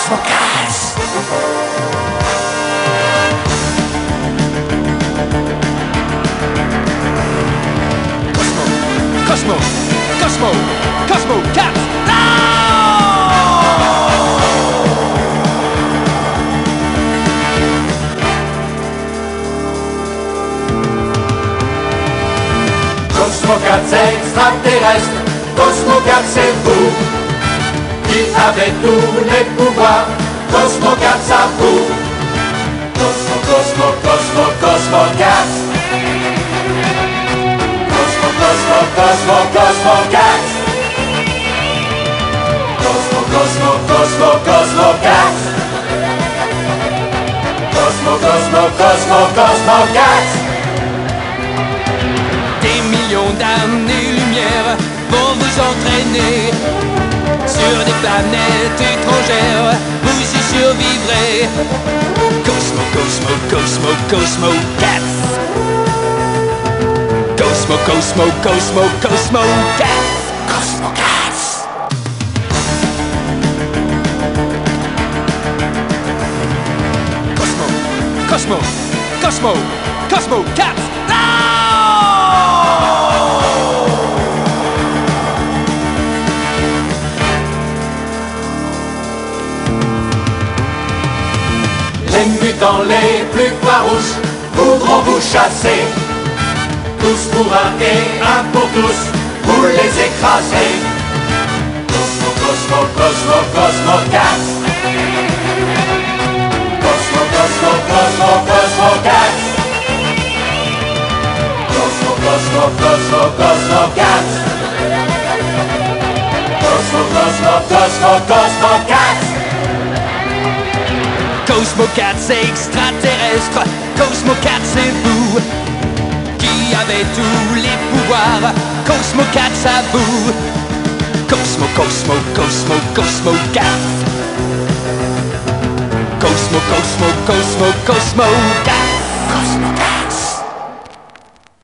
Cosmocast. Cosmocast. Cosmocast, c'est extraterrestre. Cosmocast, c'est vous qui avez tous les pouvoirs. Cosmocast, à vous. Cosmocast. Cosmocast. Cosmocast. Des millions d'années-lumière vont vous entraîner sur des planètes étrangères, vous y survivrez. Cosmocast. Cosmocast. Cosmocast. Les mutants les plus farouches voudront vous chasser. Tous pour un et un pour tous, vous les écrasez. Cosmocast. Cosmocast. Cosmocast, c'est extraterrestre. Cosmocast, c'est vous qui avez tous les pouvoirs. Cosmocast, à vous. Cosmocast. Cosmocast.